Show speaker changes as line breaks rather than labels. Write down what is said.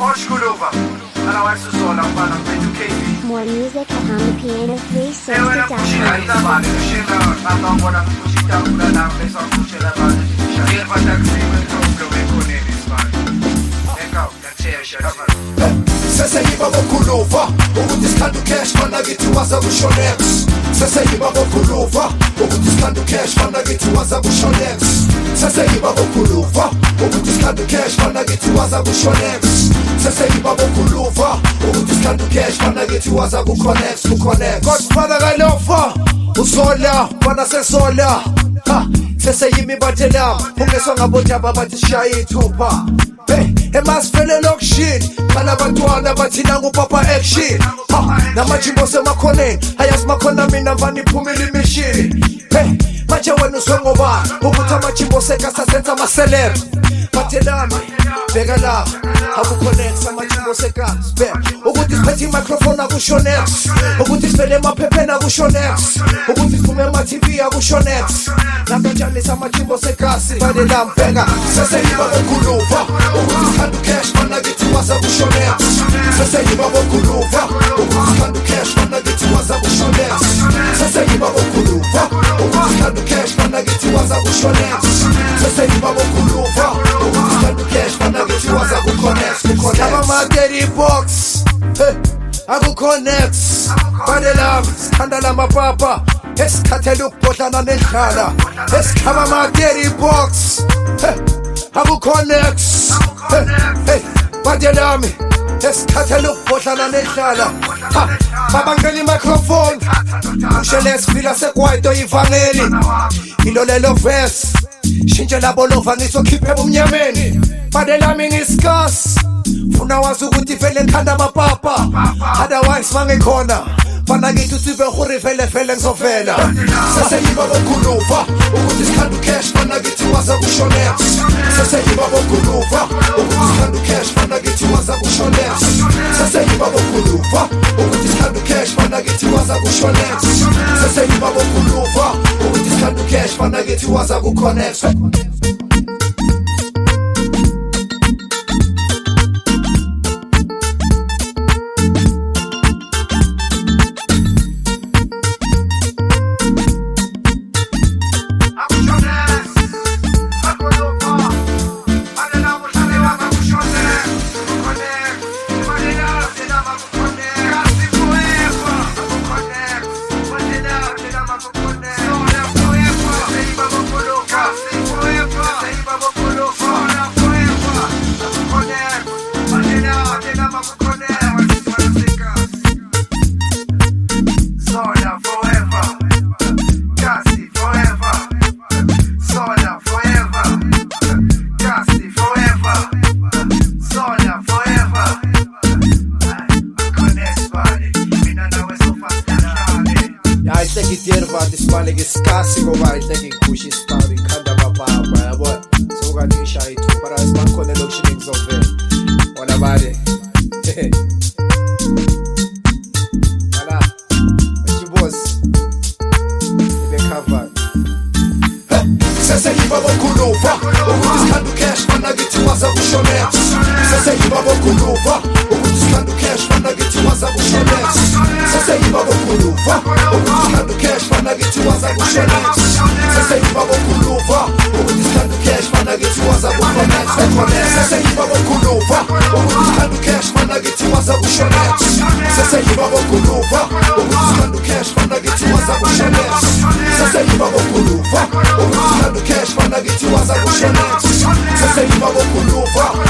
More music at HamaPiano360.com.
Seseyiba bokhuluva ukuthi sikhanda cash mana kithi waza kusho next. Seseyiba bokhuluva ukuthi sikhanda cash mana kithi waza kusho next. Seseyiba bokhuluva ukuthi sikhanda cash mana kithi waza kusho next. Seseyiba bokhuluva ukuthi sikhanda cash mana kithi waza kuconnect. Godfather kalofa usola bana sesola ha seseyimi batela ungeswa ngabojaba bathi shaya ithupha. Hey, emasifele lokushini kana bantwana bathina ngupapa action ha namajimbo semakhoneni ayasimakhona mina mvana iphumile imishini. Hey, manje wena uswengoba ukuthi amajimbo sekasa senza amaceleb bathelami bheka la akuconnect amajimbo sekasa bheka ukuthi siphethe microphone akusho next ukuthi sivele emaphepheni akusho next ukuthi siphume ema-TV akusho next nakanjani samajimbo sekasi bathelami bheka seseyiba bokhuluva ukuthi sikhanda cash mana kithi waza kusho next. Seseyiba bokhuluva ukuthi sikhanda cash mana kithi waza kusho next. Seseyiba bokhuluva ukuthi sikhanda cash mana kithi waza kusho next. Seseyiba bokhuluva ukuthi sikhanda cash mana kithi waza kuconnect. Ama-dirty box akuconnect bathelami sikhanda lamapapa esikhathela ukubhodlana nendlala esikhaba ama-dirty box akuconnect bathelami esikhathela ukubhodlana nendlala babangela imicrophone ushele sifila segwaito ivangeli ilo lelo verse shintshe labo lova ngizokhiphe ebumnyameni bathelami ngiskas funa wazi ukuthi vele ngikhanda amapapa otherwise mangikhona fana ngithi usibe gore vele ngizovela. Seseyiba bokhuluva ukuthi sikhanda cash fana ngithi waza kusho next. Seseyiba bokhuluva ukuthi sikhanda cash fana ngithi waza kusho next. Seseyiba bokhuluva ukuthi sikhanda cash fana ngithi waza kusho next. Seseyiba bokhuluva ukuthi sikhanda cash fana ngithi waza kuconnect. Seseyiba bokhuluva ukuthi sikhanda cash fana ngithi waza kusho next. Seseyiba bokhuluva ukuthi sikhanda cash fana ngithi waza kusho next. Seseyiba bokhuluva ukuthi sikhanda cash fana ngithi waza kusho next. Seseyiba bokhuluva ukuthi sikhanda cash fana ngithi waza kusho next. Seseyiba bokhuluva ukuthi sikhanda cash fana ngithi waza kusho next. Seseyiba bokhuluva ukuthi sikhanda cash fana ngithi waza kusho next. Seseyiba bokhuluva ukuthi sikhanda cash fana ngithi waza kusho next. Seseyiba bokhuluva